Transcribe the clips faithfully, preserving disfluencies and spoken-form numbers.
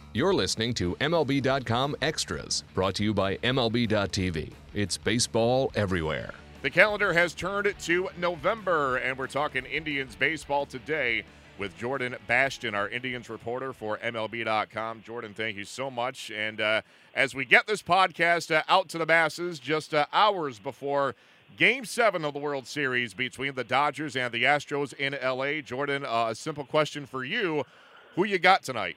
You're listening to M L B dot com Extras, brought to you by M L B dot T V. It's baseball everywhere. The calendar has turned to November, and we're talking Indians baseball today with Jordan Bastion, our Indians reporter for M L B dot com. Jordan, thank you so much. And uh, as we get this podcast uh, out to the masses just uh, hours before Game seven of the World Series between the Dodgers and the Astros in L A, Jordan, uh, a simple question for you. Who you got tonight?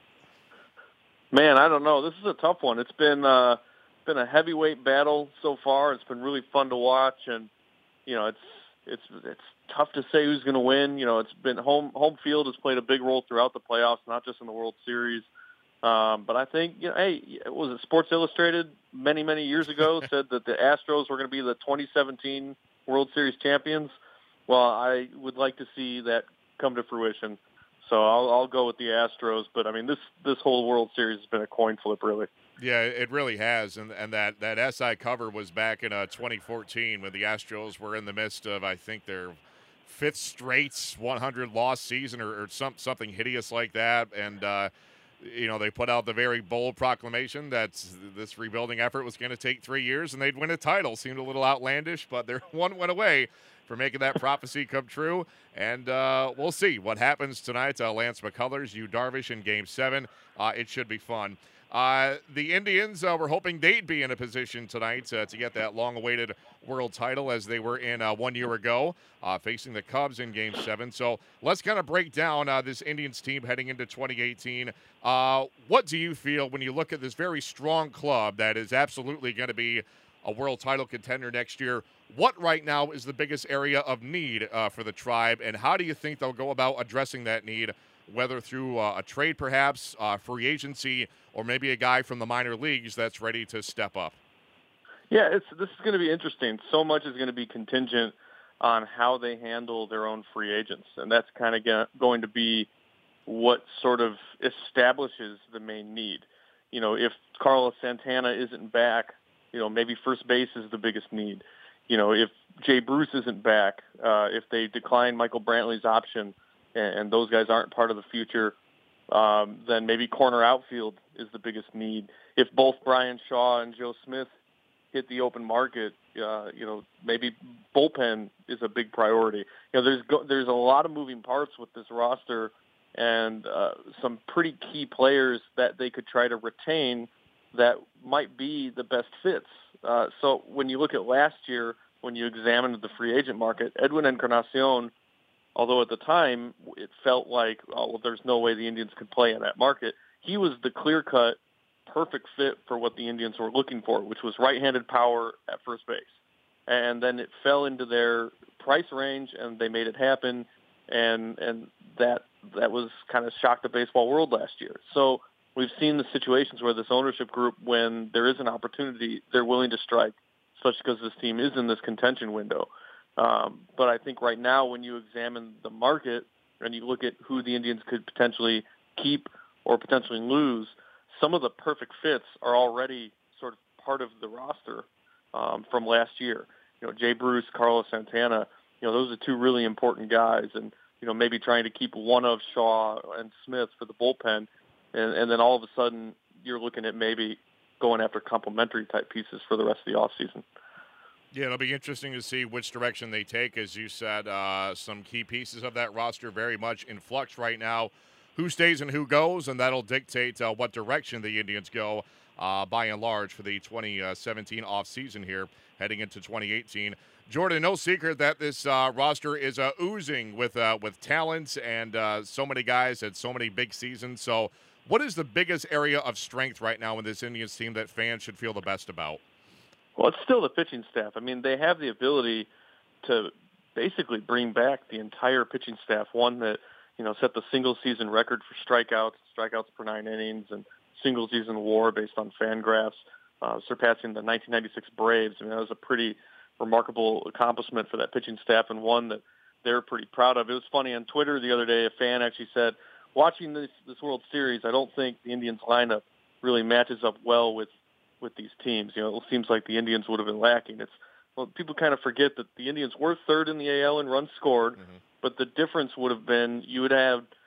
Man, I don't know. This is a tough one. It's been uh, been a heavyweight battle so far. It's been really fun to watch, and you know, it's it's it's tough to say who's going to win. You know, it's been home home field has played a big role throughout the playoffs, not just in the World Series. Um, but I think, you know, hey, was it Sports Illustrated many many years ago said that the Astros were going to be the twenty seventeen World Series champions? Well, I would like to see that come to fruition. So I'll, I'll go with the Astros, but I mean this this whole World Series has been a coin flip, really. Yeah, it really has, and and that, that S I cover was back in uh, twenty fourteen when the Astros were in the midst of, I think, their fifth straight one hundred loss season or, or some something hideous like that, and uh, you know, they put out the very bold proclamation that this rebuilding effort was going to take three years and they'd win a title. Seemed a little outlandish, but they're one went away for making that prophecy come true. And uh, we'll see what happens tonight. Uh, Lance McCullers, Yu Darvish in Game seven. Uh, it should be fun. Uh, the Indians uh, were hoping they'd be in a position tonight uh, to get that long-awaited world title as they were in uh, one year ago, uh, facing the Cubs in Game seven. So let's kind of break down uh, this Indians team heading into twenty eighteen. Uh, what do you feel when you look at this very strong club that is absolutely going to be a world title contender next year? What right now is the biggest area of need uh, for the Tribe, and how do you think they'll go about addressing that need, whether through uh, a trade perhaps, uh, free agency, or maybe a guy from the minor leagues that's ready to step up? Yeah, it's this is going to be interesting. So much is going to be contingent on how they handle their own free agents, and that's kind of going to be what sort of establishes the main need. You know, if Carlos Santana isn't back, you know, maybe first base is the biggest need. You know, if Jay Bruce isn't back, uh, if they decline Michael Brantley's option and, and those guys aren't part of the future, um, then maybe corner outfield is the biggest need. If both Brian Shaw and Joe Smith hit the open market, uh, you know, maybe bullpen is a big priority. You know, there's go- there's a lot of moving parts with this roster and uh, some pretty key players that they could try to retain that might be the best fits. Uh, so when you look at last year, when you examined the free agent market, Edwin Encarnacion, although at the time it felt like, oh, well, there's no way the Indians could play in that market, he was the clear-cut, perfect fit for what the Indians were looking for, which was right-handed power at first base. And then it fell into their price range, and they made it happen, and and that that was kind of shocked the baseball world last year. So we've seen the situations where this ownership group, when there is an opportunity, they're willing to strike, especially because this team is in this contention window. Um, but I think right now, when you examine the market and you look at who the Indians could potentially keep or potentially lose, some of the perfect fits are already sort of part of the roster um, from last year. You know, Jay Bruce, Carlos Santana, you know, those are two really important guys. And, you know, maybe trying to keep one of Shaw and Smith for the bullpen. And, and then all of a sudden, you're looking at maybe going after complementary type pieces for the rest of the offseason. Yeah, it'll be interesting to see which direction they take. As you said, uh, some key pieces of that roster very much in flux right now. Who stays and who goes, and that'll dictate uh, what direction the Indians go uh, by and large for the twenty seventeen offseason here heading into twenty eighteen. Jordan, no secret that this uh, roster is uh, oozing with uh, with talent and uh, so many guys had so many big seasons. So what is the biggest area of strength right now in this Indians team that fans should feel the best about? Well, it's still the pitching staff. I mean, they have the ability to basically bring back the entire pitching staff, one that, you know, set the single-season record for strikeouts, strikeouts per nine innings, and single-season WAR based on Fangraphs, uh, surpassing the nineteen ninety-six Braves. I mean, that was a pretty remarkable accomplishment for that pitching staff and one that they're pretty proud of. It was funny, on Twitter the other day, a fan actually said, watching this, this World Series, I don't think the Indians lineup really matches up well with with these teams. You know, it seems like the Indians would have been lacking. It's well, people kind of forget that the Indians were third in the A L in runs scored, mm-hmm. but the difference would have been you would have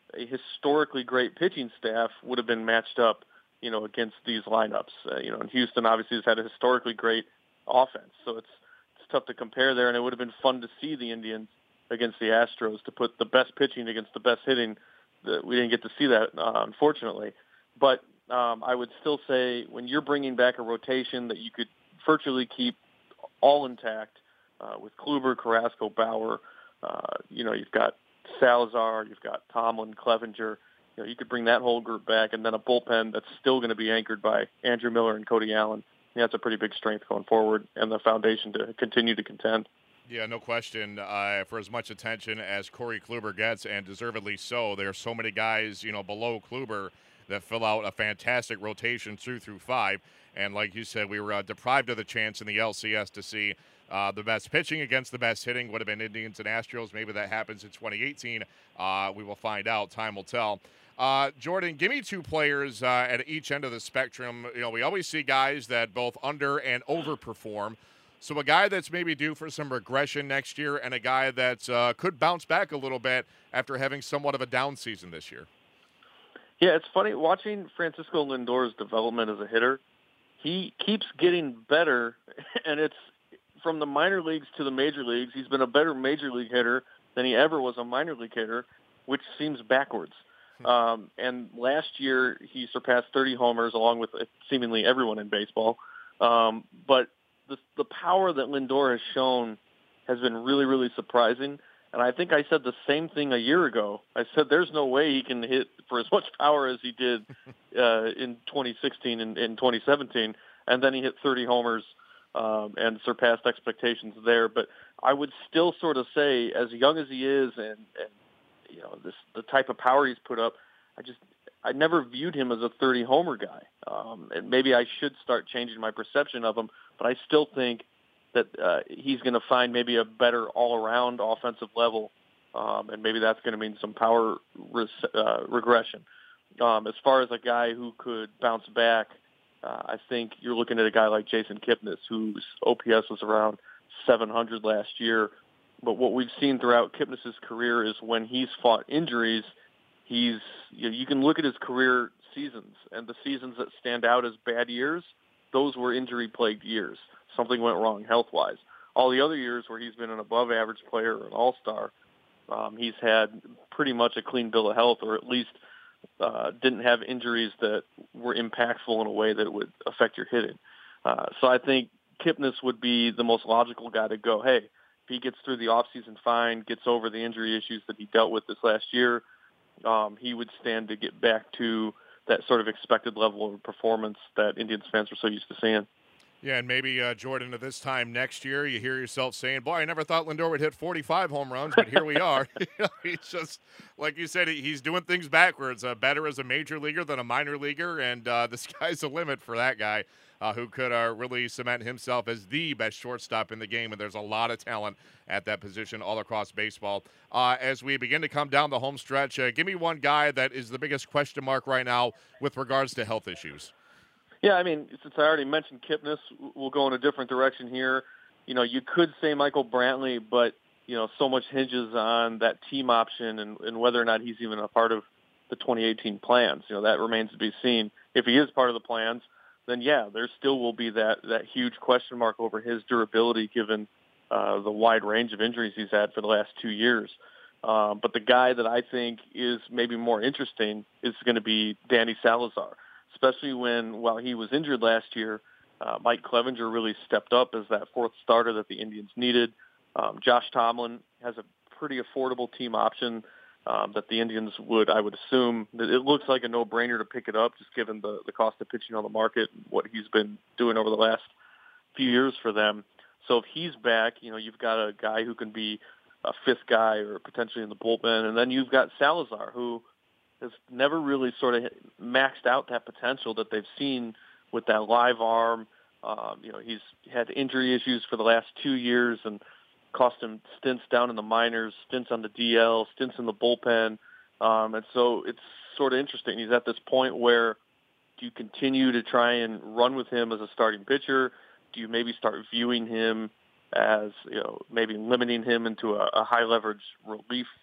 a historically great pitching staff would have been matched up, you know, against these lineups. Uh, you know, and Houston obviously has had a historically great offense, so it's it's tough to compare there. And it would have been fun to see the Indians against the Astros to put the best pitching against the best hitting. That we didn't get to see that, uh, unfortunately. But um, I would still say when you're bringing back a rotation that you could virtually keep all intact uh, with Kluber, Carrasco, Bauer. Uh, you know, you've got Salazar, you've got Tomlin, Clevenger. You know, you could bring that whole group back, and then a bullpen that's still going to be anchored by Andrew Miller and Cody Allen. Yeah, that's a pretty big strength going forward, and the foundation to continue to contend. Yeah, no question. Uh, for as much attention as Corey Kluber gets, and deservedly so, there are so many guys, you know, below Kluber that fill out a fantastic rotation two through five. And like you said, we were uh, deprived of the chance in the L C S to see uh, the best pitching against the best hitting. Would have been Indians and Astros. Maybe that happens in twenty eighteen. Uh, we will find out. Time will tell. Uh, Jordan, give me two players uh, at each end of the spectrum. You know, we always see guys that both under and overperform. So a guy that's maybe due for some regression next year, and a guy that uh, could bounce back a little bit after having somewhat of a down season this year. Yeah, it's funny watching Francisco Lindor's development as a hitter. He keeps getting better, and it's from the minor leagues to the major leagues. He's been a better major league hitter than he ever was a minor league hitter, which seems backwards. Um, and last year, he surpassed thirty homers along with seemingly everyone in baseball. Um, but the, the power that Lindor has shown has been really, really surprising. And I think I said the same thing a year ago. I said there's no way he can hit for as much power as he did uh, in twenty sixteen and in twenty seventeen. And then he hit thirty homers um, and surpassed expectations there. But I would still sort of say, as young as he is and, and you know, this the type of power he's put up, I just I never viewed him as a thirty homer guy. Um, and maybe I should start changing my perception of him, but I still think that uh, he's going to find maybe a better all-around offensive level, um, and maybe that's going to mean some power res- uh, regression. Um, as far as a guy who could bounce back, uh, I think you're looking at a guy like Jason Kipnis, whose O P S was around seven hundred last year. But what we've seen throughout Kipnis's career is when he's fought injuries, he's you know, you can look at his career seasons, and the seasons that stand out as bad years, those were injury-plagued years. Something went wrong health-wise. All the other years where he's been an above-average player or an all-star, um, he's had pretty much a clean bill of health, or at least uh, didn't have injuries that were impactful in a way that it would affect your hitting. Uh, so I think Kipnis would be the most logical guy to go, hey, if he gets through the offseason fine, gets over the injury issues that he dealt with this last year, um, he would stand to get back to that sort of expected level of performance that Indians fans were so used to seeing. Yeah, and maybe, uh, Jordan, at this time next year, you hear yourself saying, boy, I never thought Lindor would hit forty-five home runs, but here we are. You know, he's just, like you said, he's doing things backwards. Uh, better as a major leaguer than a minor leaguer, and uh, the sky's the limit for that guy uh, who could uh, really cement himself as the best shortstop in the game, and there's a lot of talent at that position all across baseball. Uh, as we begin to come down the home stretch, uh, give me one guy that is the biggest question mark right now with regards to health issues. Yeah, I mean, since I already mentioned Kipnis, we'll go in a different direction here. You know, you could say Michael Brantley, but, you know, so much hinges on that team option and, and whether or not he's even a part of the twenty eighteen plans. You know, that remains to be seen. If he is part of the plans, then, yeah, there still will be that, that huge question mark over his durability given uh, the wide range of injuries he's had for the last two years. Um, but the guy that I think is maybe more interesting is going to be Danny Salazar. Especially when, while he was injured last year, uh, Mike Clevenger really stepped up as that fourth starter that the Indians needed. Um, Josh Tomlin has a pretty affordable team option um, that the Indians would, I would assume, that it looks like a no-brainer to pick it up, just given the, the cost of pitching on the market and what he's been doing over the last few years for them. So if he's back, you know, you've got a guy who can be a fifth guy or potentially in the bullpen, and then you've got Salazar, who has never really sort of maxed out that potential that they've seen with that live arm. Um, you know, he's had injury issues for the last two years and cost him stints down in the minors, stints on the D L, stints in the bullpen. Um, and so it's sort of interesting. He's at this point where do you continue to try and run with him as a starting pitcher? Do you maybe start viewing him as, you know, maybe limiting him into a, a high leverage relief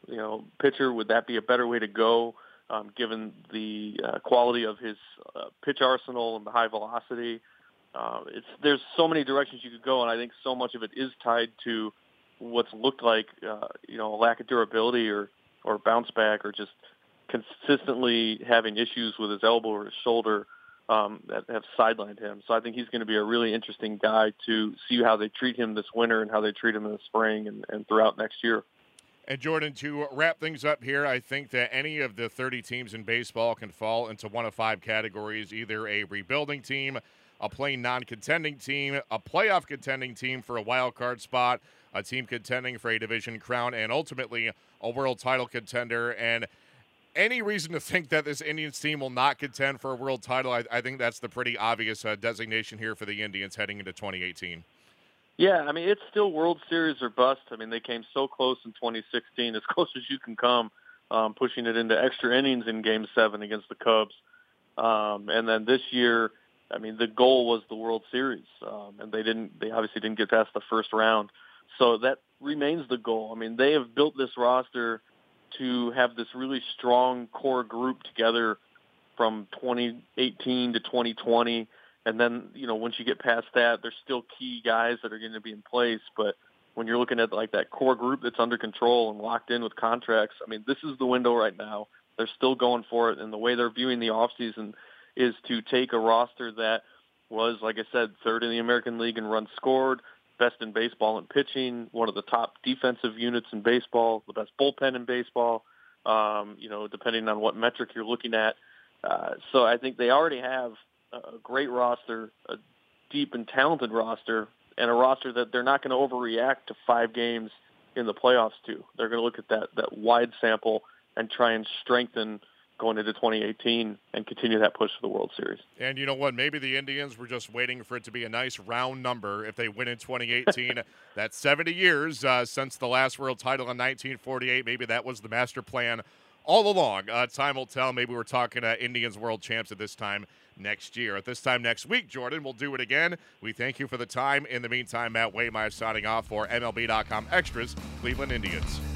you know, pitcher? Would that be a better way to go, um, given the uh, quality of his uh, pitch arsenal and the high velocity? Uh, it's there's so many directions you could go, and I think so much of it is tied to what's looked like, uh, you know, a lack of durability or, or bounce back or just consistently having issues with his elbow or his shoulder um, that have sidelined him. So I think he's going to be a really interesting guy to see how they treat him this winter and how they treat him in the spring and, and throughout next year. And Jordan, to wrap things up here, I think that any of the thirty teams in baseball can fall into one of five categories, either a rebuilding team, a plain non-contending team, a playoff contending team for a wild card spot, a team contending for a division crown, and ultimately a world title contender. And any reason to think that this Indians team will not contend for a world title, I, I think that's the pretty obvious uh, designation here for the Indians heading into twenty eighteen. Yeah, I mean, it's still World Series or bust. I mean, they came so close in twenty sixteen, as close as you can come, um, pushing it into extra innings in Game seven against the Cubs. Um, and then this year, I mean, the goal was the World Series, um, and they didn't. They obviously didn't get past the first round. So that remains the goal. I mean, they have built this roster to have this really strong core group together from twenty eighteen to twenty twenty. And then, you know, once you get past that, there's still key guys that are going to be in place. But when you're looking at like that core group that's under control and locked in with contracts, I mean, this is the window right now. They're still going for it. And the way they're viewing the offseason is to take a roster that was, like I said, third in the American League in runs scored, best in baseball in pitching, one of the top defensive units in baseball, the best bullpen in baseball, um, you know, depending on what metric you're looking at. Uh, so I think they already have a great roster, a deep and talented roster, and a roster that they're not going to overreact to five games in the playoffs to. They're going to look at that, that wide sample and try and strengthen going into twenty eighteen and continue that push for the World Series. And you know what? Maybe the Indians were just waiting for it to be a nice round number if they win in twenty eighteen. That's seventy years uh, since the last world title in nineteen forty-eight. Maybe that was the master plan all along. Uh, time will tell. Maybe we're talking uh, Indians world champs at this time next year. At this time next week, Jordan, we'll do it again. We thank you for the time. In the meantime, Matt Waymeyer signing off for M L B dot com Extras, Cleveland Indians.